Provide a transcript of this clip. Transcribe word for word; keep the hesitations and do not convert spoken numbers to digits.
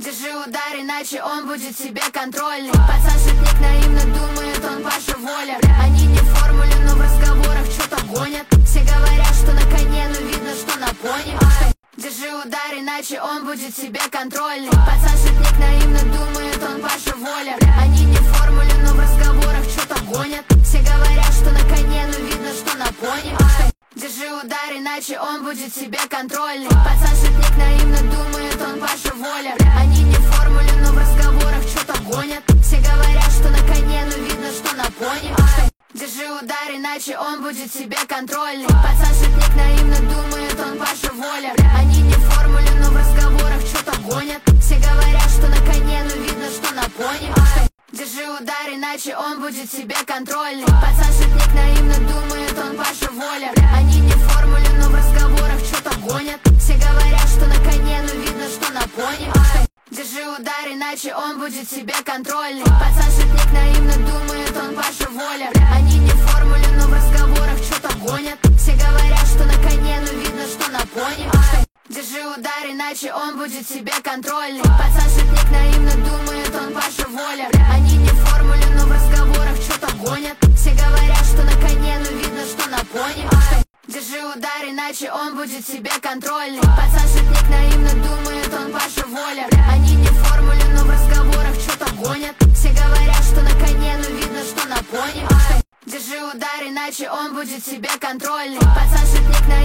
Держи удар, иначе он будет себе контрольный. Пацан шутник, наивно думает, он Паша Воля. Они не в формуле, но в разговорах что-то гонят. Все говорят, что на коне, но видно, что на пони. Держи удар, иначе он будет себе контрольный. Пацан шутник, наивно думает, он Паша Воля. Они не в формуле, но в разговорах что-то гонят. Все говорят, что на коне, но видно, что на пони. Держи удар, иначе он будет себе контрольный. Пацан шутник, наивно думает, он Паша Воля. Они не в формуле, но в разговорах что-то гонят. Все говорят, что на коне, но видно, что на пони. Держи удар, иначе он будет себе контрольный. Пацан шутник, наивно думает, он Паша Воля. Они не в формуле, но в разговорах что-то гонят. Все говорят, что на коне, но видно, что на пони. Держи удар, иначе он будет себе контрольный. Пацан шутник, наивно думает, он Паша Воля. Они не в формуле, но в разговорах что-то гонят. Все говорят, что на коне, но видно, что на пони. Держи удар, иначе он будет себе контрольный. Пацан шутник, наивно думает, он Паша Воля. Они не в формуле, но в разговорах что-то гонят. Все говорят, что на коне, но видно, что на пони. Держи удар, иначе он будет себе контрольный. Пацан шутник, наивно думает, он Паша Воля. Они не в формуле, но в разговорах что-то гонят. Все говорят, что на коне, но видно, что на пони. Держи удар, иначе он будет себе контрольный. Пацан шутник, наивно думает, он Паша Воля. Они не в формуле, но в разговорах что-то гонят. Все говорят, что на коне, но видно, что на пони. Держи удар, иначе он будет себе контрольный. Пацан шутник, наивно